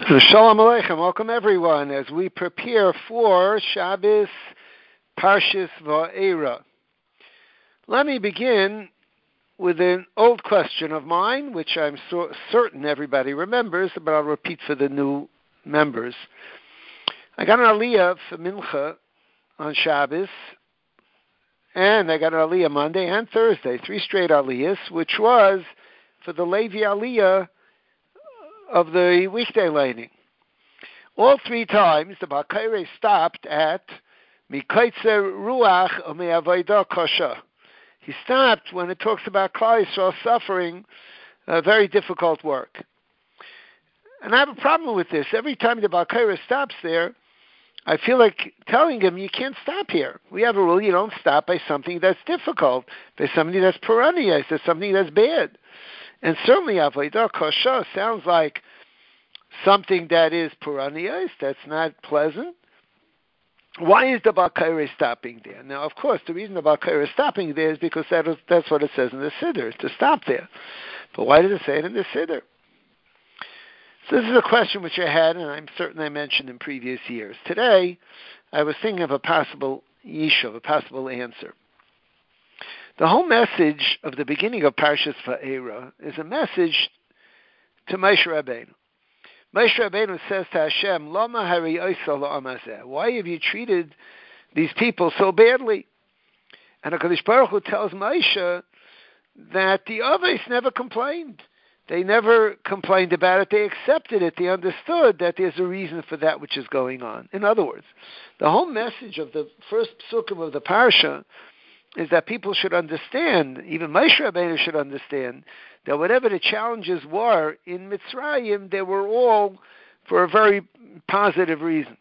Shalom Aleichem. Welcome everyone as we prepare for Shabbos Parshas Va'era. Let me begin with an old question of mine, which I'm certain everybody remembers, but I'll repeat for the new members. I got an aliyah for Mincha on Shabbos, and I got an aliyah Monday and Thursday, 3 straight aliyahs, which was for the Levi aliyah of the weekday lighting. All 3 times the Baal Koreh stopped at Mikaitzer Ruach U'Me'avodah Kosha. He stopped when it talks about Klal Yisrael suffering very difficult work. And I have a problem with this. Every time the Baal Koreh stops there, I feel like telling him, you can't stop here. We have a rule, you don't stop by something that's difficult, by something that's perennial, by something that's bad. And certainly Avodah Kosha sounds like something that is perennial, that's not pleasant. Why is the Baal Koreh stopping there? Now, of course, the reason the Baal Koreh is stopping there is because that's what it says in the Siddur, to stop there. But why does it say it in the Siddur? So this is a question which I had, and I'm certain I mentioned in previous years. Today, I was thinking of a possible yishuv, a possible answer. The whole message of the beginning of Parshas Va'era is a message to Moshe Rabbeinu. Moshe Rabbeinu says to Hashem, Lama hari oisa la'amazeh. Why have you treated these people so badly? And HaKadosh Baruch Hu tells Moshe that the Avos never complained. They never complained about it. They accepted it. They understood that there's a reason for that which is going on. In other words, the whole message of the first psukim of the parsha is that people should understand, even Moshe Rabbeinu should understand, that whatever the challenges were in Mitzrayim, they were all for a very positive reason.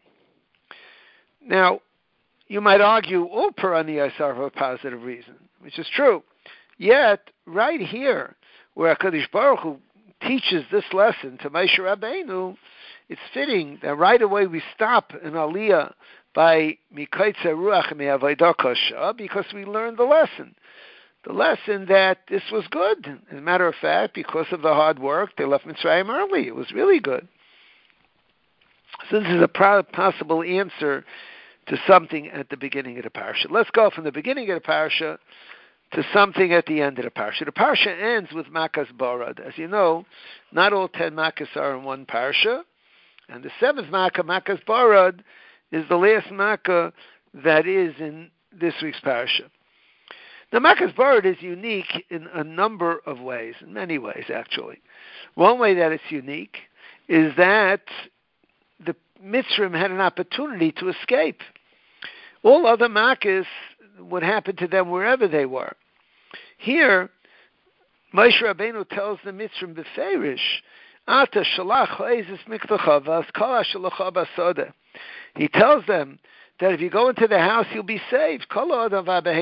Now, you might argue all perennials are for a positive reason, which is true. Yet, right here, where HaKadosh Baruch Hu teaches this lesson to Moshe Rabbeinu, it's fitting that right away we stop in Aliyah by Mikaitzer Ruach Me'avodah Kosha, because we learned the lesson. The lesson that this was good. As a matter of fact, because of the hard work, they left Mitzrayim early. It was really good. So this is a possible answer to something at the beginning of the parsha. Let's go from the beginning of the parsha to something at the end of the parsha. The parsha ends with Makas Barad. As you know, not all 10 Makas are in one parsha, and the 7th Makkah, Makas Barad, is the last Makkah that is in this week's parsha. Now, Makas Barad is unique in a number of ways, in many ways, actually. One way that it's unique is that the Mitzrayim had an opportunity to escape. All other Makkahs would happen to them wherever they were. Here, Moshe Rabbeinu tells the Mitzrayim beferish, Ata shalach ha'ezis miktacha v'askala shalacha basodeh. He tells them that if you go into the house, you'll be saved. So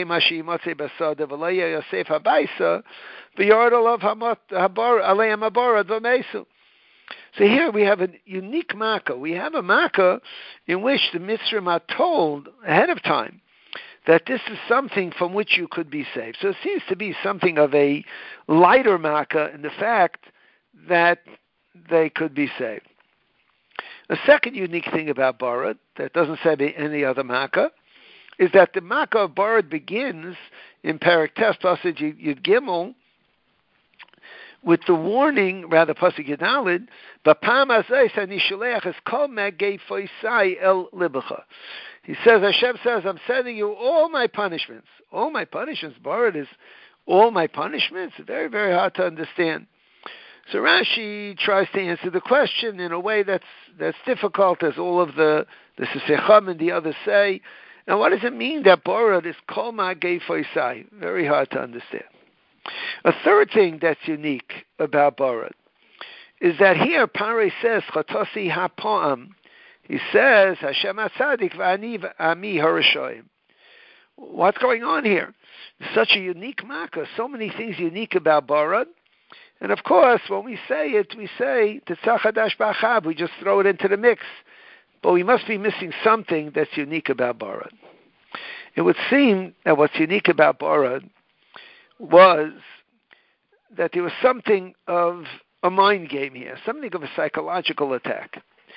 here we have a unique makkah. We have a makkah in which the Mitzrayim are told ahead of time that this is something from which you could be saved. So it seems to be something of a lighter makkah in the fact that they could be saved. A second unique thing about Barad that doesn't say any other Makkah is that the Makkah of Barad begins in Perek Tes Pasuk Yud Gimel with the warning, rather Pasuk Yud Daled, B'pam hazeh ani sholeach es kol magei foisai el libecha. He says, Hashem says, I'm sending you all my punishments. All my punishments. Barad is all my punishments. Very, very hard to understand. So Rashi tries to answer the question in a way that's difficult, as all of the Sisecham and the others say. Now, what does it mean that Barad is Kol Ma'gei Foisai? Very hard to understand. A third thing that's unique about Barad is that here Parei says Chatosi HaPo'am. He says Hashem HaTzadik v'ani v'ami harashoyim. What's going on here? Such a unique makkah. So many things unique about Barad. And of course, when we say it, we say Tetzach Hadash B'Achav. We just throw it into the mix. But we must be missing something that's unique about Barad. It would seem that what's unique about Barad was that there was something of a mind game here, something of a psychological attack.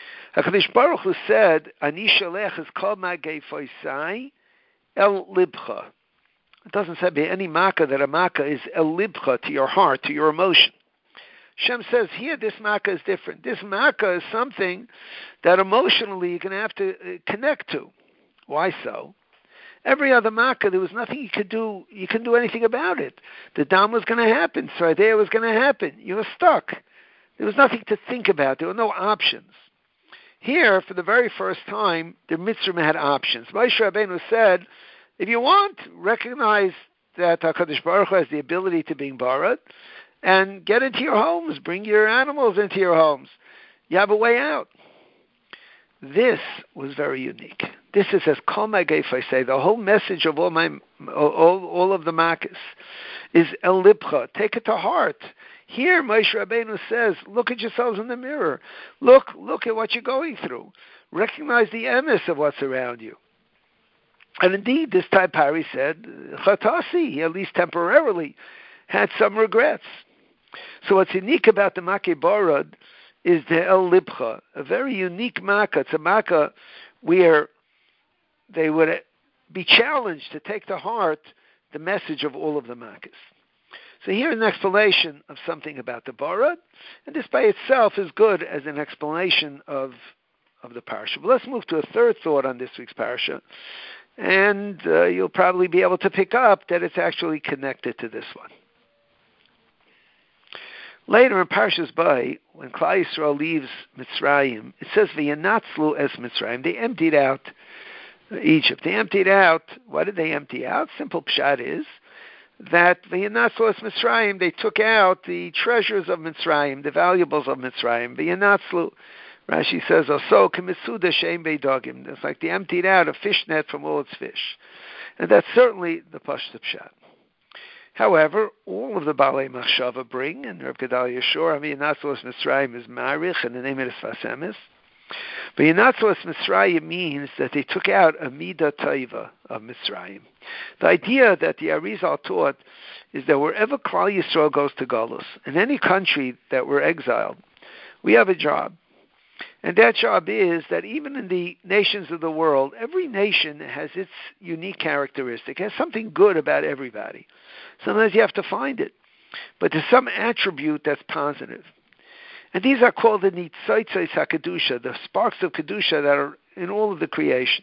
HaKadosh Baruch Hu said, Ani shalech es kol magei foisai el libcha. It doesn't say by any makkah that a makkah is el libcha, to your heart, to your emotion. Shem says here this makkah is different. This makkah is something that emotionally you're going to have to connect to. Why so? Every other makkah, there was nothing you could do. You couldn't do anything about it. The dam was going to happen. Sardea was going to happen. You were stuck. There was nothing to think about. There were no options. Here, for the very first time, the Mitzrayim had options. Moshe Rabbeinu said, if you want, recognize that HaKadosh Baruch Hu has the ability to bring barad, and get into your homes, bring your animals into your homes. You have a way out. This was very unique. This is as Kol Magei Foisai. The whole message of all of the Makkos is El Libcha. Take it to heart. Here, Moshe Rabbeinu says, look at yourselves in the mirror. Look at what you're going through. Recognize the emes of what's around you. And indeed, this time Pari said, Chatasi, he at least temporarily had some regrets. So what's unique about the Makkah Barad is the El Libcha, a very unique Makkah. It's a Makkah where they would be challenged to take to heart the message of all of the Makkahs. So here is an explanation of something about the Barad, and this by itself is good as an explanation of the Parsha. But let's move to a third thought on this week's Parsha, and you'll probably be able to pick up that it's actually connected to this one. Later in Parshas Bay, when Klal Yisrael leaves Mitzrayim, it says, V'yanatzlu es Mitzrayim. They emptied out Egypt. They emptied out, what did they empty out? Simple pshat is that V'yanatzlu es Mitzrayim, they took out the treasures of Mitzrayim, the valuables of Mitzrayim. V'yanatzlu, Rashi says, Oso k'mitzuda she'em beidogim. It's like they emptied out a fish net from all its fish. And that's certainly the Pashta pshat. However, all of the Balei Machshava bring, and Reb Gedalia Shor, V'yanatzlu es Mitzrayim is Marich, and the name of it is Fasemis. But V'yanatzlu es Mitzrayim means that they took out a Midah Taiva of Mitzrayim. The idea that the Arizal taught is that wherever Klal Yisrael goes to Golus, in any country that we're exiled, we have a job. And that job is that even in the nations of the world, every nation has its unique characteristic, has something good about everybody. Sometimes you have to find it. But there's some attribute that's positive. And these are called the Nitzotzos HaKedusha, the sparks of Kedusha that are in all of the creation.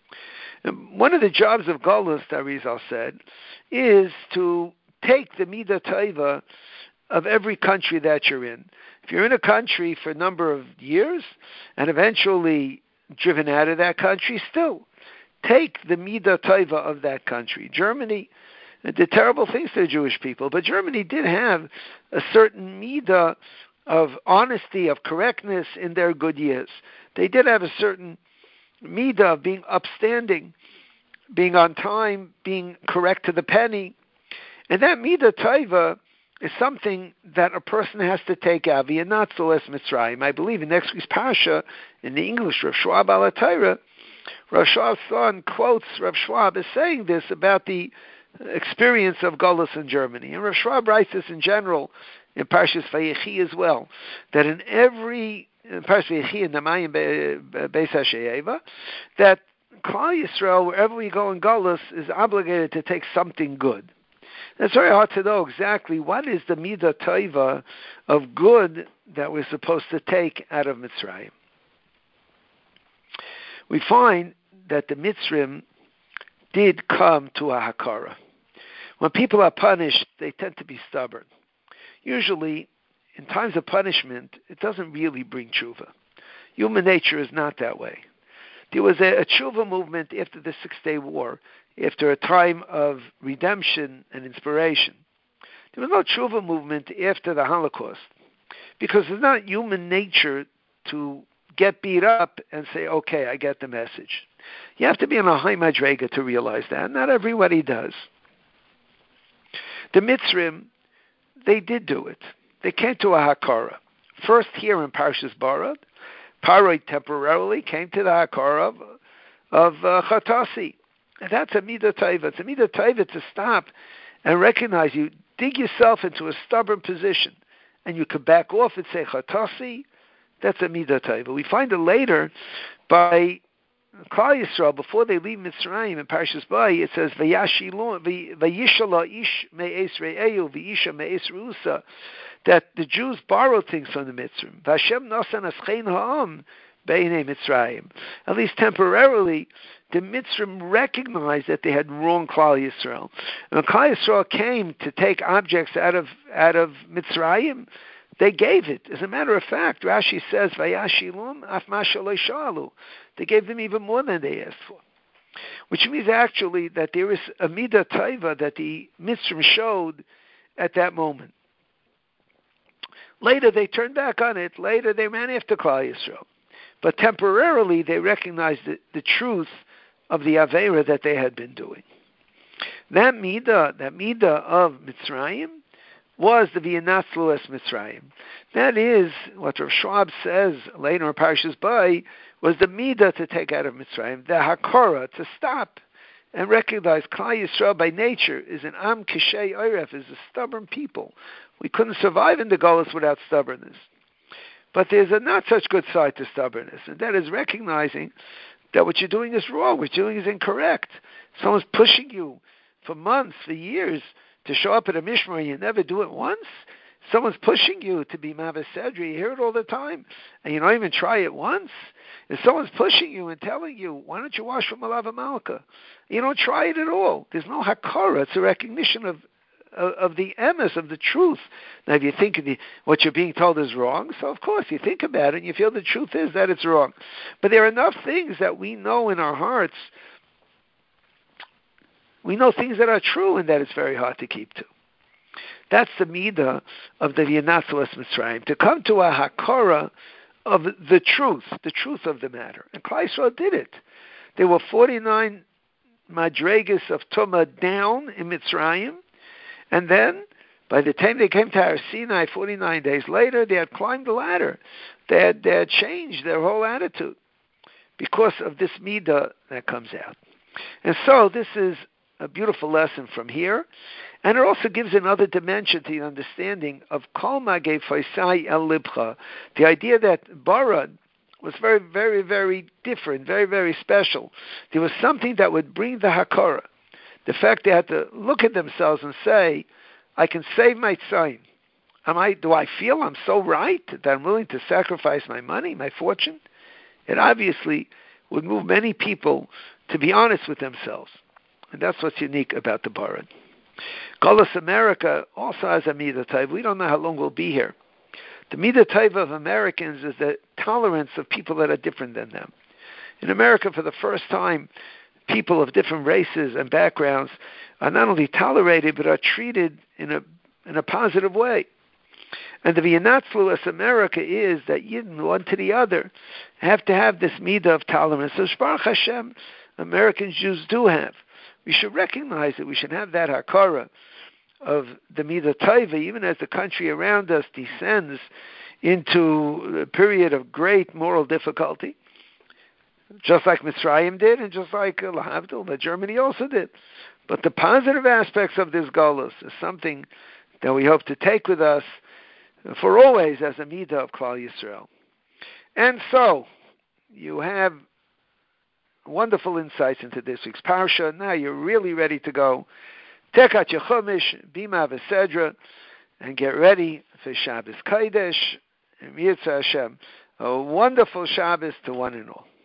And one of the jobs of Golus, Arizal said, is to take the Midah Taiva of every country that you're in. If you're in a country for a number of years and eventually driven out of that country, still take the Midah Taiva of that country. Germany did terrible things to the Jewish people, but Germany did have a certain Midah of honesty, of correctness in their good years. They did have a certain Midah of being upstanding, being on time, being correct to the penny. And that Midah Taiva is something that a person has to take out. V'yanatzlu es Mitzrayim. I believe in next week's Parsha, in the English, Rav Schwab al Torah, Rav Schwab's son quotes Rav Schwab as saying this about the experience of Golus in Germany. And Rav Schwab writes this in general in Parshas Vayechi as well, that in every Parshas Vayechi in the Mayim Beis HaShe'eva, that Klal Yisrael, wherever we go in Golus, is obligated to take something good. It's very hard to know exactly what is the Midah Taiva of good that we're supposed to take out of Mitzrayim. We find that the Mitzrayim did come to a Hakara. When people are punished, they tend to be stubborn. Usually, in times of punishment, it doesn't really bring tshuva. Human nature is not that way. There was a tshuva movement after the Six-Day War, after a time of redemption and inspiration. There was no tshuva movement after the Holocaust, because it's not human nature to get beat up and say, okay, I get the message. You have to be on a high madrega to realize that. Not everybody does. The Mitzrayim, they did do it. They came to a Hakara. First here in Parshas Barad, Paroi temporarily came to the Hakara of Chatasi. And that's a Midah Taiva. It's a Midah Taiva to stop and recognize you dig yourself into a stubborn position, and you could back off and say, Chatasi, That's a midah taiva. We find it later by Klal Yisrael, before they leave Mitzrayim in Parshas Bo, it says, Vayishala ish me'es re'eyu, v'isha me'es ru'usa, that the Jews borrowed things from the Mitzrayim. V'Hashem nosan aschein ha'am beinei Mitzrayim. At least temporarily, the Mitzrayim recognized that they had wronged Klal Yisrael. And when Klal Yisrael came to take objects out of Mitzrayim, they gave it. As a matter of fact, Rashi says, "Vayashilum af ma shelo shalu." They gave them even more than they asked for, which means actually that there is a midah taiva that the Mitzrayim showed at that moment. Later they turned back on it. Later they ran after Klal Yisrael, but temporarily they recognized the truth of the aveira that they had been doing. That midah of Mitzrayim was the V'yinatzlu es Mitzrayim. That is what Rav Schwab says later in Parshas Bo, was the midah to take out of Mitzrayim, the hakora, to stop and recognize Klal Yisrael by nature is an am kishei oiref, is a stubborn people. We couldn't survive in the Golus without stubbornness. But there's a not such good side to stubbornness, and that is recognizing that what you're doing is wrong, what you're doing is incorrect. Someone's pushing you for months, for years, to show up at a mishmar and you never do it once. Someone's pushing you to be Mavis Sedri, you hear it all the time, and you don't even try it once. If someone's pushing you and telling you, why don't you wash from Malava Malka? You don't try it at all. There's no hakara. It's a recognition of the emes, of the truth. Now, if you think what you're being told is wrong, so of course you think about it and you feel the truth is that it's wrong. But there are enough things that we know in our hearts. We know things that are true and that it's very hard to keep to. That's the midah of the V'yinatzlu es Mitzrayim, to come to a hakara of the truth of the matter. And Klal Yisrael did it. There were 49 madregas of Tumah down in Mitzrayim, and then by the time they came to Har Sinai 49 days later, they had climbed the ladder. They had changed their whole attitude because of this midah that comes out. And so this is a beautiful lesson from here, and it also gives another dimension to the understanding of Kol Magei Faisai El Libcha, the idea that Barad was very, very, very different, very, very special. There was something that would bring the Hakara. The fact they had to look at themselves and say, I can save my tzayim. Do I feel I'm so right that I'm willing to sacrifice my money, my fortune? It obviously would move many people to be honest with themselves. And that's what's unique about the Barad. Golus America also has a midah taiva. We don't know how long we'll be here. The midah taiva of Americans is the tolerance of people that are different than them. In America, for the first time, people of different races and backgrounds are not only tolerated, but are treated in a positive way. And the V'yinatzlu es America is that Yidden, one to the other, have to have this midah of tolerance. So Baruch Hashem, American Jews do have. We should recognize it. We should have that hakara of the midah taiva, even as the country around us descends into a period of great moral difficulty, just like Mitzrayim did, and just like Lahavdil, that Germany also did. But the positive aspects of this Golus is something that we hope to take with us for always as a midah of Klal Yisrael. And so, you have wonderful insights into this week's parsha. Now you're really ready to go. Take out your chumash, bima v'sedra, and get ready for Shabbos Kodesh. And Yirtzeh Hashem, a wonderful Shabbos to one and all.